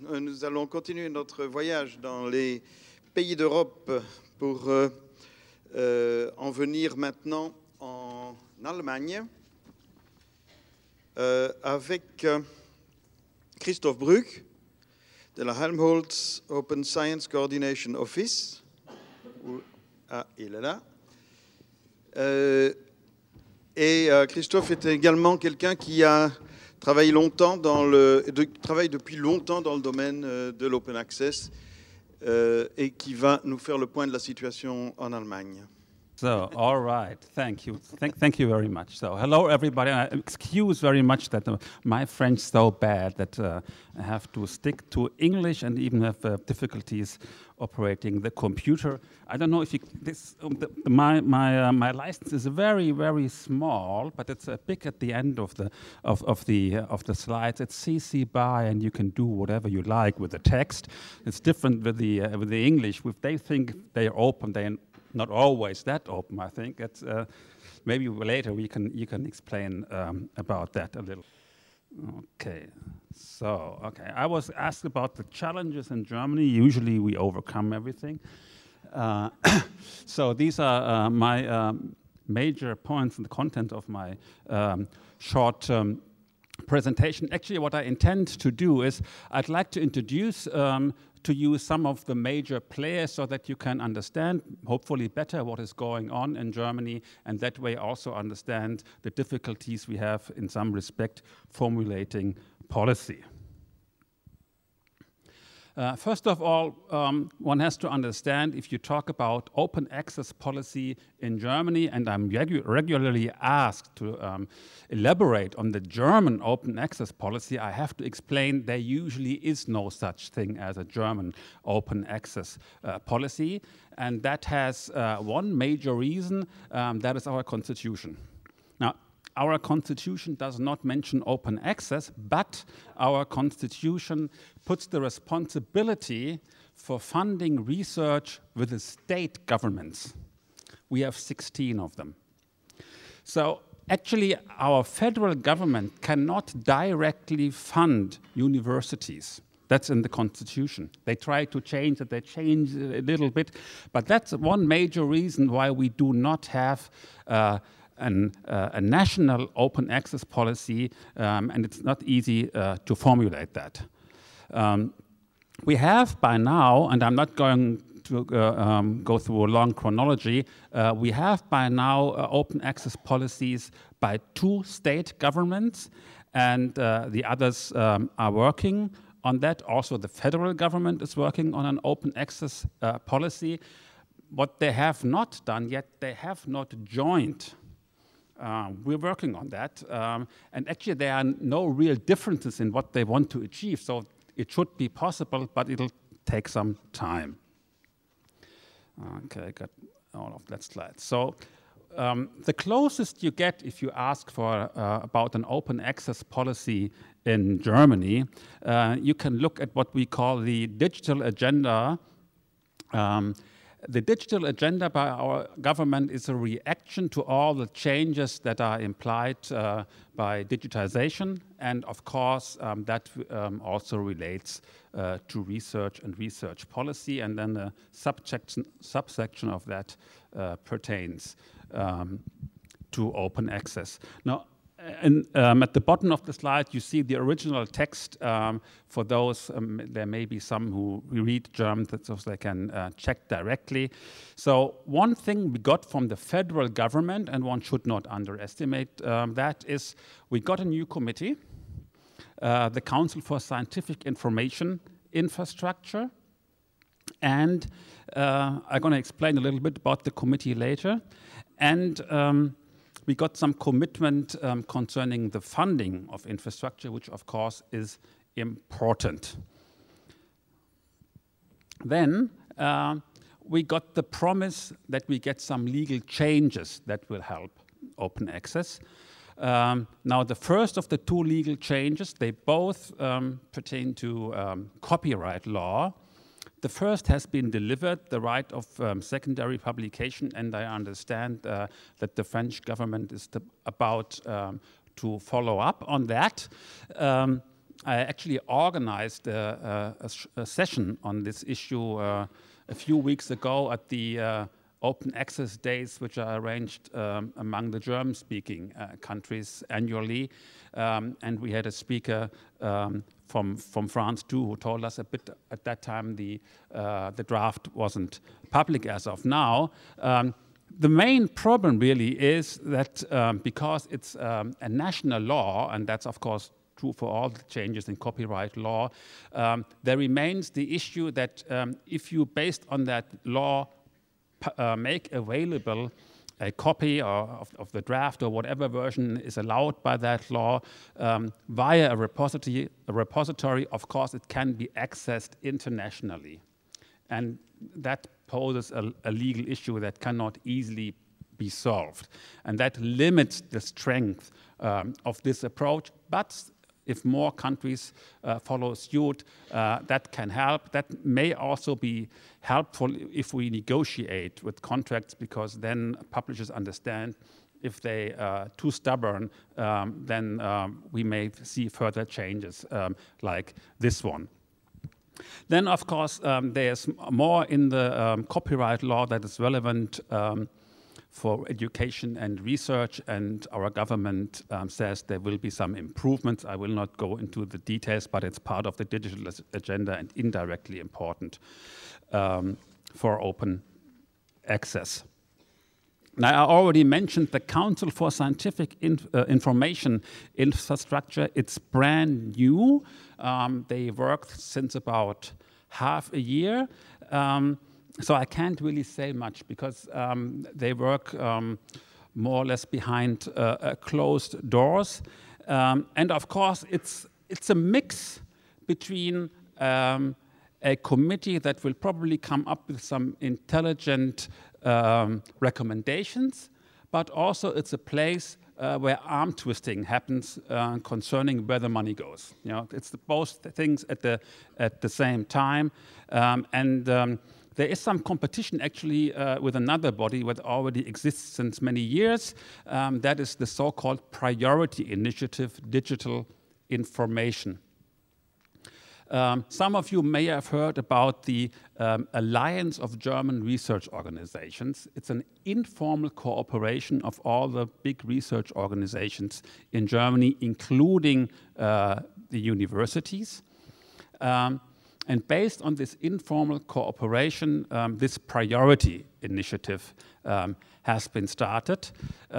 nous allons continuer notre voyage dans les pays d'Europe pour en venir maintenant en Allemagne avec Christoph Brück de la Helmholtz Open Science Coordination Office. Il est là. Christoph est également quelqu'un qui a travaille depuis longtemps dans le domaine de l'open access et qui va nous faire le point de la situation en Allemagne. So, all right, thank you. Thank you very much. So, hello everybody. I excuse very much that my French is so bad that I have to stick to English and even have difficulties operating the computer. I don't know if you, my license is very, very small, but it's big at the end of the slides. It's CC BY, and you can do whatever you like with the text. It's different with the English. If they think they are open, they're not always that open. I think it's maybe later you can explain about that a little. Okay, so I was asked about the challenges in Germany. Usually we overcome everything. So these are my major points in the content of my short presentation. Actually, what I intend to do is I'd like to introduce to you some of the major players so that you can understand, hopefully better, what is going on in Germany, and that way also understand the difficulties we have in some respect formulating policy. First of all, one has to understand if you talk about open access policy in Germany, and I'm regularly asked to elaborate on the German open access policy, I have to explain there usually is no such thing as a German open access policy, and that has one major reason, that is our constitution. Now, our constitution does not mention open access, but our constitution puts the responsibility for funding research with the state governments. We have 16 of them. So actually, our federal government cannot directly fund universities. That's in the constitution. They try to change it, they change it a little bit, but that's one major reason why we do not have a national open access policy, and it's not easy to formulate that. We have by now, and I'm not going to go through a long chronology, we have by now open access policies by 2 state governments, and the others are working on that. Also, the federal government is working on an open access policy. What they have not done yet, they have not joined. We're working on that, and actually there are no real differences in what they want to achieve, so it should be possible, but it'll take some time. Okay, I got all of that slide. So the closest you get if you ask for about an open access policy in Germany, you can look at what we call the digital agenda. The digital agenda by our government is a reaction to all the changes that are implied by digitization, and of course that also relates to research and research policy, and then the subsection of that pertains to open access. Now, at the bottom of the slide, you see the original text. For those, there may be some who read German, so they can check directly. So one thing we got from the federal government, and one should not underestimate that, is we got a new committee, the Council for Scientific Information Infrastructure. And I'm going to explain a little bit about the committee later. And we got some commitment concerning the funding of infrastructure, which of course is important. Then we got the promise that we get some legal changes that will help open access. Now, the first of the 2 legal changes, they both pertain to copyright law. The first has been delivered, the right of secondary publication, and I understand that the French government is about to follow up on that. I actually organized a session on this issue a few weeks ago at the Open Access Days, which are arranged among the German-speaking countries annually. And we had a speaker from France too, who told us a bit at that time the draft wasn't public as of now. The main problem really is that because it's a national law, and that's of course true for all the changes in copyright law, there remains the issue that if you, based on that law, make available a copy of the draft or whatever version is allowed by that law via a repository, of course it can be accessed internationally. And that poses a legal issue that cannot easily be solved. And that limits the strength of this approach. But if more countries follow suit, that can help. That may also be helpful if we negotiate with contracts, because then publishers understand if they are too stubborn, then we may see further changes like this one. Then, of course, there's more in the copyright law that is relevant for education and research, and our government says there will be some improvements. I will not go into the details, but it's part of the digital agenda and indirectly important for open access. Now, I already mentioned the Council for Scientific Information Infrastructure. It's brand new. They worked since about half a year. So I can't really say much because they work more or less behind closed doors. And of course, it's a mix between a committee that will probably come up with some intelligent recommendations, but also it's a place where arm twisting happens concerning where the money goes. You know, it's both things at the same time, there is some competition actually with another body that already exists since many years. That is the so-called Priority Initiative Digital Information. Some of you may have heard about the Alliance of German Research Organizations. It's an informal cooperation of all the big research organizations in Germany, including the universities. And based on this informal cooperation, this priority initiative has been started.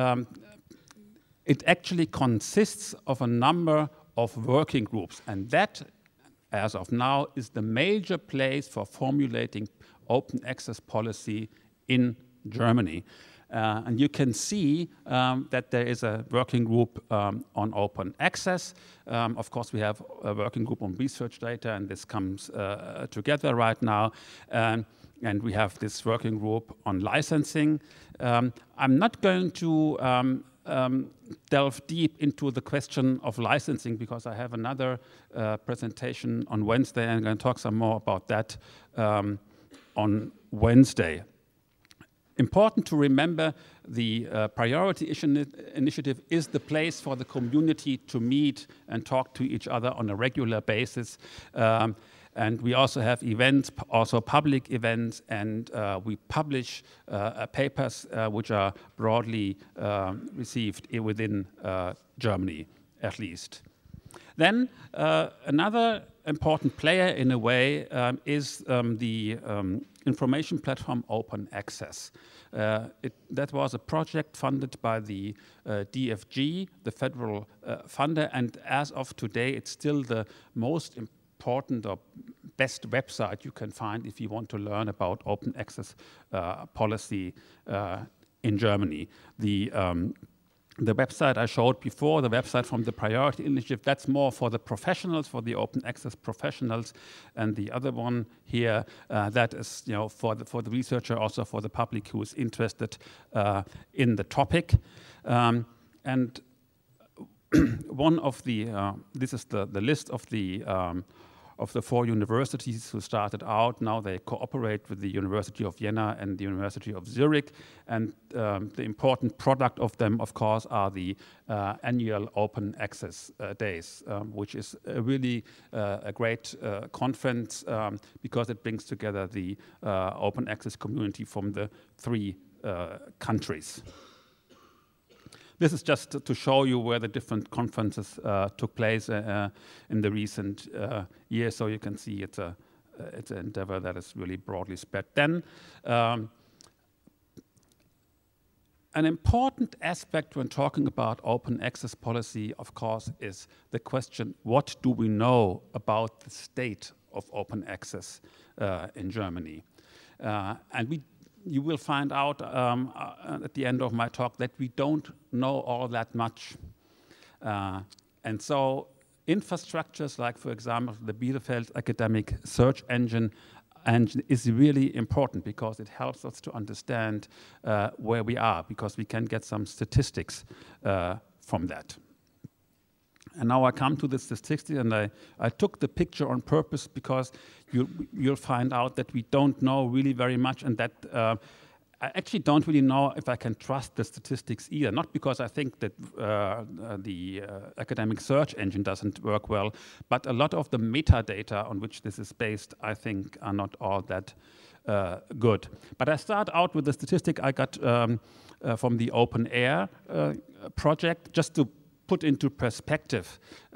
It actually consists of a number of working groups, and that, as of now, is the major place for formulating open access policy in Germany. And you can see that there is a working group on open access. Of course, we have a working group on research data, and this comes together right now. And we have this working group on licensing. I'm not going to delve deep into the question of licensing because I have another presentation on Wednesday, and I'm going to talk some more about that on Wednesday. Important to remember, the Priority Initiative is the place for the community to meet and talk to each other on a regular basis. And we also have events, also public events, and we publish papers which are broadly received within Germany, at least. Then another important player, in a way, is the information platform Open Access. That was a project funded by the DFG, the federal funder, and as of today, it's still the most important or best website you can find if you want to learn about open access policy in Germany. The website I showed before, the website from the Priority Initiative, that's more for the professionals, for the open access professionals, and the other one here, that is, you know, for the researcher, also for the public who is interested in the topic. One of the this is the list of the of the 4 universities who started out. Now they cooperate with the University of Vienna and the University of Zurich. And the important product of them, of course, are the annual open access days, which is really a great conference because it brings together the open access community from the 3 countries. This is just to show you where the different conferences took place in the recent years, so you can see it's an endeavor that is really broadly spread. Then, an important aspect when talking about open access policy, of course, is the question, what do we know about the state of open access in Germany? And you will find out at the end of my talk that we don't know all that much. And so infrastructures like, for example, the Bielefeld Academic Search Engine is really important because it helps us to understand where we are, because we can get some statistics from that. And now I come to the statistics, and I took the picture on purpose because you'll find out that we don't know really very much, and that I actually don't really know if I can trust the statistics either. Not because I think that the academic search engine doesn't work well, but a lot of the metadata on which this is based, I think, are not all that good. But I start out with the statistic I got from the Open Air project, just to put into perspective,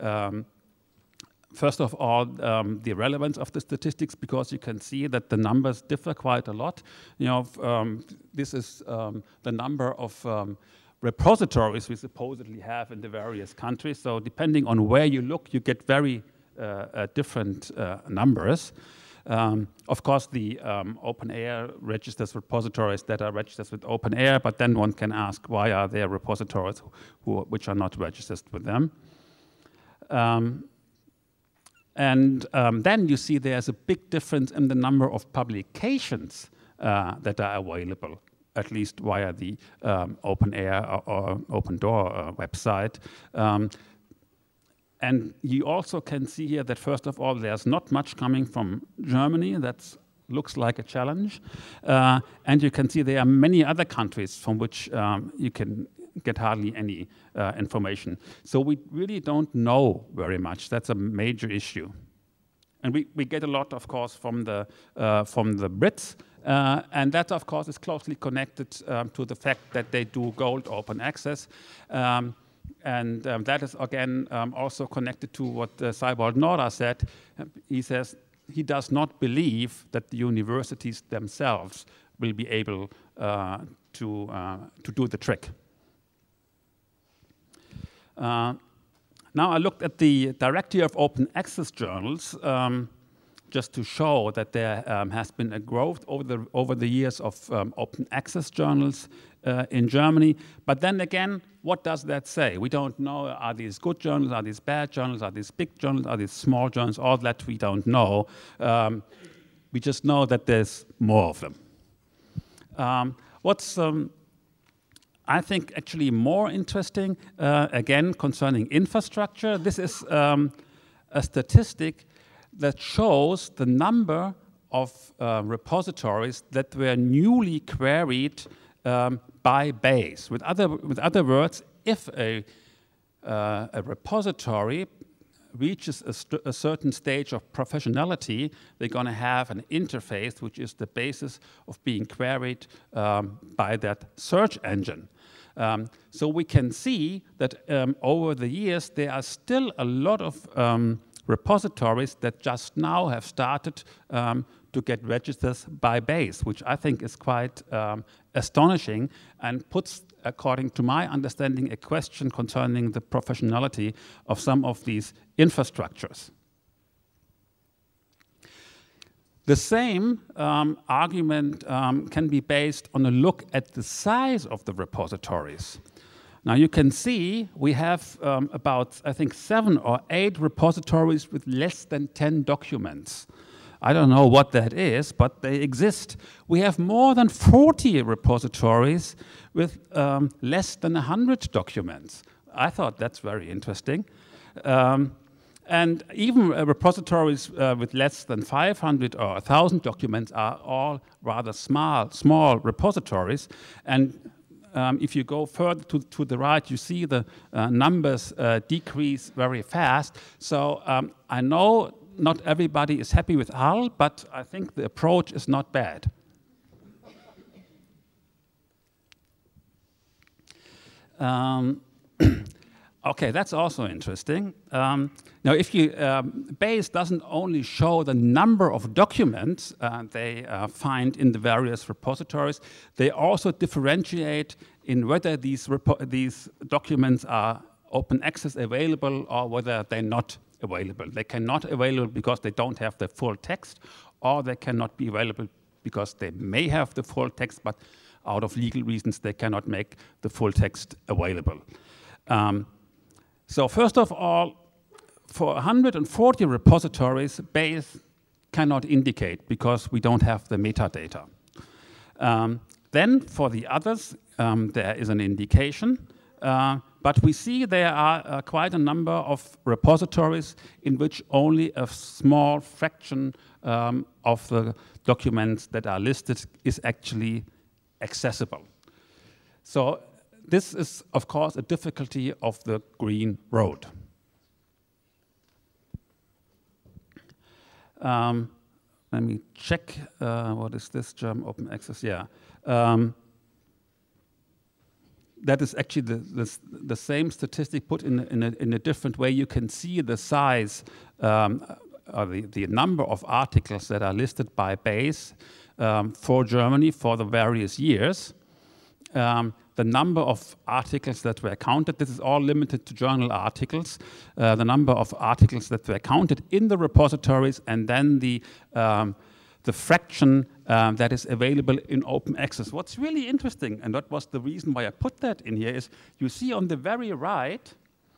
first of all, the relevance of the statistics, because you can see that the numbers differ quite a lot. You know, this is the number of repositories we supposedly have in the various countries. So depending on where you look, you get very different numbers. Of course, the Open Air registers repositories that are registered with Open Air, but then one can ask, why are there repositories which are not registered with them? Then you see there's a big difference in the number of publications that are available, at least via the Open Air or Open Door website. And you also can see here that, first of all, there's not much coming from Germany. That looks like a challenge. And you can see there are many other countries from which you can get hardly any information. So we really don't know very much. That's a major issue. And we get a lot, of course, from the Brits. And that, of course, is closely connected to the fact that they do gold open access. And that is, again, also connected to what Seibold Norda said. He says he does not believe that the universities themselves will be able to do the trick. Now I looked at the Directory of Open Access Journals just to show that there has been a growth over the years of open access journals in Germany. But then again, what does that say? We don't know, are these good journals, are these bad journals, are these big journals, are these small journals? All that we don't know. We just know that there's more of them. What's I think actually more interesting, again, concerning infrastructure, this is a statistic that shows the number of repositories that were newly queried by base. With other words, if a repository reaches a certain stage of professionality, they're going to have an interface which is the basis of being queried by that search engine. So we can see that over the years there are still a lot of repositories that just now have started to get registered by base, which I think is quite astonishing and puts, according to my understanding, a question concerning the professionality of some of these infrastructures. The same argument can be based on a look at the size of the repositories. Now you can see we have about, I think, 7 or 8 repositories with less than 10 documents. I don't know what that is, but they exist. We have more than 40 repositories with less than 100 documents. I thought that's very interesting. And even repositories with less than 500 or 1,000 documents are all rather small repositories. And if you go further to the right, you see the numbers decrease very fast. So I know not everybody is happy with HAL, but I think the approach is not bad. Okay, that's also interesting. Now, if you, Bayes doesn't only show the number of documents they find in the various repositories, they also differentiate in whether these documents are open access available or whether they're not available. They cannot available because they don't have the full text, or they cannot be available because they may have the full text, but out of legal reasons they cannot make the full text available. So first of all, for 140 repositories, Bayes cannot indicate because we don't have the metadata. Then for the others, there is an indication, but we see there are quite a number of repositories in which only a small fraction of the documents that are listed is actually accessible. So this is, of course, a difficulty of the Green Road. Let me check, what is this German open access? Yeah. That is actually the same statistic put in a different way. You can see the size, or the number of articles that are listed by Bayes for Germany for the various years. The number of articles that were counted, this is all limited to journal articles, the number of articles that were counted in the repositories, and then the fraction that is available in open access. What's really interesting, and that was the reason why I put that in here, is you see on the very right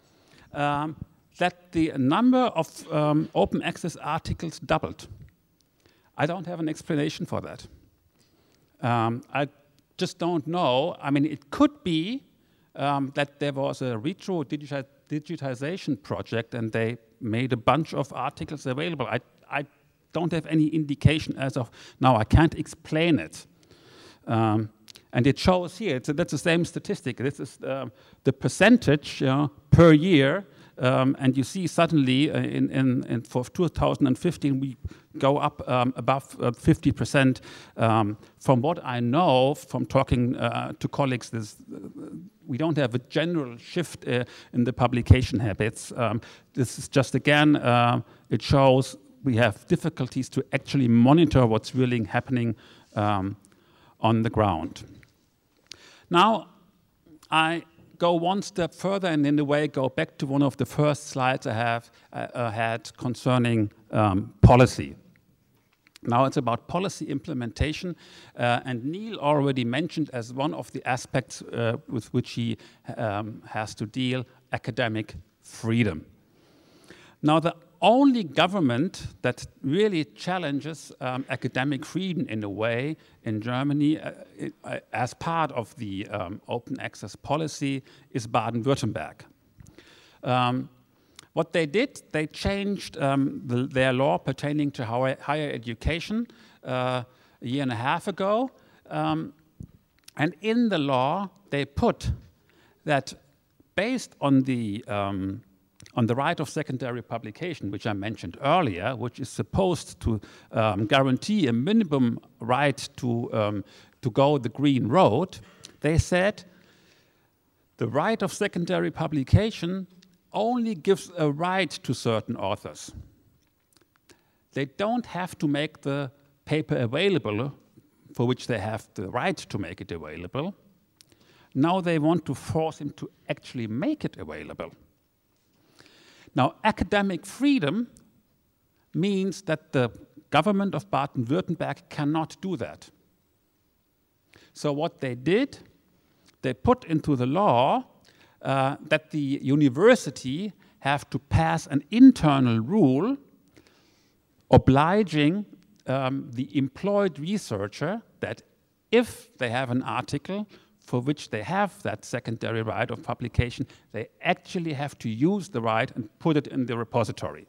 that the number of open access articles doubled. I don't have an explanation for that. I just don't know. I mean, it could be that there was a retro digitization project and they made a bunch of articles available. I don't have any indication as of now. I can't explain it. And it shows here, that's the same statistic. This is the percentage per year. And you see suddenly for 2015 we go up above 50%. From what I know from talking to colleagues, we don't have a general shift in the publication habits. This is just, again, it shows we have difficulties to actually monitor what's really happening on the ground. Now, I go one step further and in a way go back to one of the first slides I had concerning policy. Now it's about policy implementation, and Neil already mentioned as one of the aspects with which he has to deal, academic freedom. Now the only government that really challenges academic freedom in a way in Germany as part of the open access policy is Baden-Württemberg. What they did, they changed their law pertaining to higher education a year and a half ago. And in the law, they put that based on the right of secondary publication, which I mentioned earlier, which is supposed to guarantee a minimum right to go the green road, they said the right of secondary publication only gives a right to certain authors. They don't have to make the paper available for which they have the right to make it available. Now they want to force him to actually make it available. Now, academic freedom means that the government of Baden-Württemberg cannot do that. So what they did, they put into the law that the university have to pass an internal rule obliging the employed researcher that if they have an article for which they have that secondary right of publication, they actually have to use the right and put it in the repository.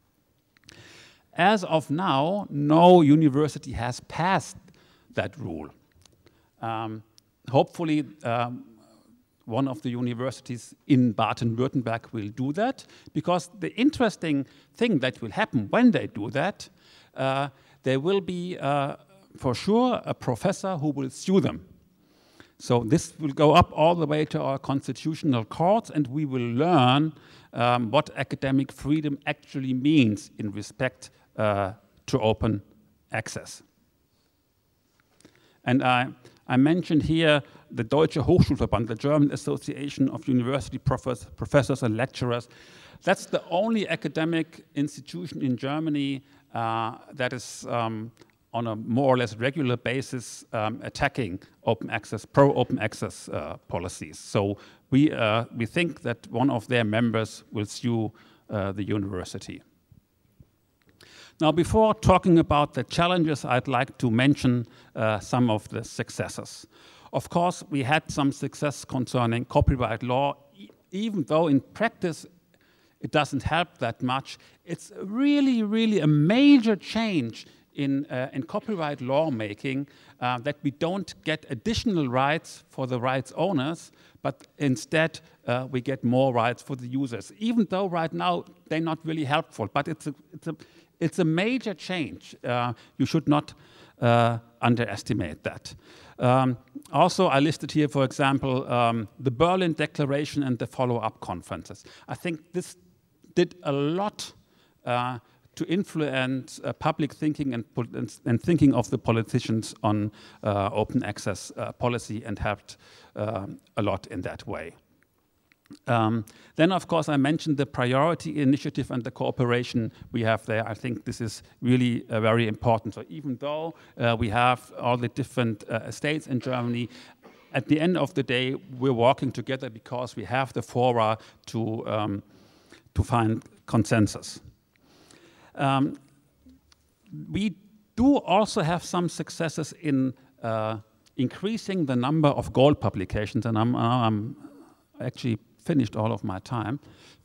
As of now, no university has passed that rule. Hopefully, one of the universities in Baden-Württemberg will do that, because the interesting thing that will happen when they do that, there will be, for sure, a professor who will sue them. So this will go up all the way to our constitutional courts, and we will learn what academic freedom actually means in respect to open access. And I mentioned here the Deutsche Hochschulverband, the German Association of University Professors and Lecturers. That's the only academic institution in Germany that is on a more or less regular basis attacking open access, pro-open access policies. So we think that one of their members will sue the university. Now, before talking about the challenges, I'd like to mention some of the successes. Of course, we had some success concerning copyright law, even though in practice it doesn't help that much. It's really, really a major change in copyright lawmaking that we don't get additional rights for the rights owners, but instead we get more rights for the users, even though right now they're not really helpful. But it's a major change. You should not underestimate that. Also, I listed here, for example, the Berlin Declaration and the follow-up conferences. I think this did a lot to influence public thinking and thinking of the politicians on open access policy, and helped a lot in that way. Then, of course, I mentioned the priority initiative and the cooperation we have there. I think this is really very important. So even though we have all the different states in Germany, at the end of the day, we're working together because we have the fora to find consensus. We do also have some successes in increasing the number of gold publications, and I'm actually finished up my time.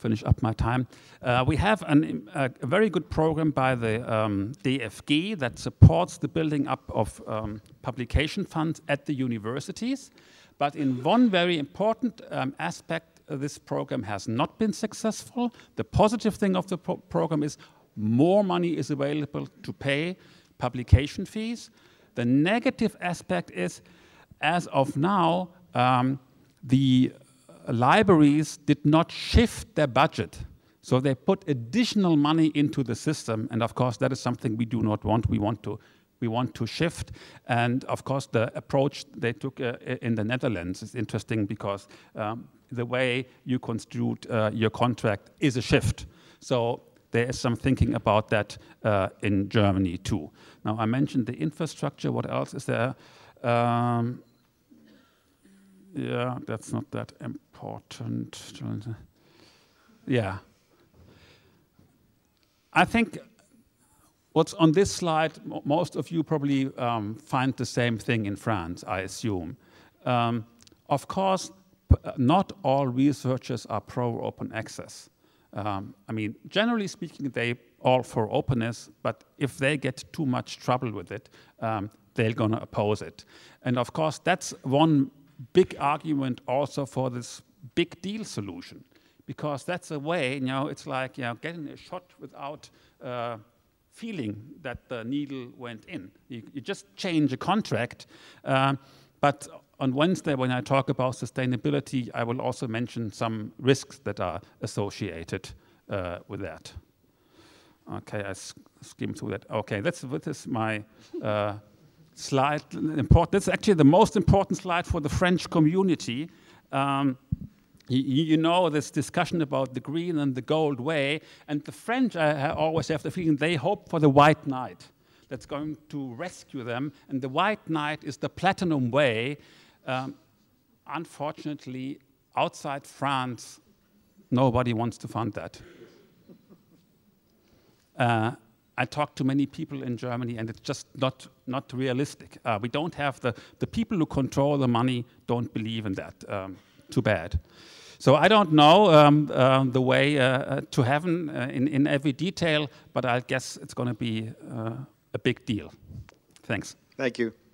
We have a very good program by the DFG that supports the building up of publication funds at the universities. But in one very important aspect, this program has not been successful. The positive thing of the program is more money is available to pay publication fees. The negative aspect is, as of now, the libraries did not shift their budget. So they put additional money into the system, and of course that is something we do not want. We want to shift, and of course the approach they took in the Netherlands is interesting, because the way you construed your contract is a shift. So there is some thinking about that in Germany too. Now, I mentioned the infrastructure. What else is there? Yeah, that's not that important. Yeah. I think what's on this slide, most of you probably find the same thing in France, I assume. Of course, not all researchers are pro-open access. I mean, generally speaking, they all for openness, but if they get too much trouble with it, they're going to oppose it. And of course, that's one big argument also for this big deal solution, because that's a way, you know, it's like, you know, getting a shot without feeling that the needle went in. You just change a contract, but on Wednesday, when I talk about sustainability, I will also mention some risks that are associated with that. Okay, I skimmed through that. Okay, this is my slide. This is actually the most important slide for the French community. You know this discussion about the green and the gold way, and the French, I always have the feeling, they hope for the white knight that's going to rescue them, and the white knight is the platinum way. Unfortunately, outside France, nobody wants to fund that. I talk to many people in Germany, and it's just not realistic. We don't have the people who control the money don't believe in that. Too bad. So I don't know the way to heaven in every detail, but I guess it's going to be a big deal. Thanks. Thank you.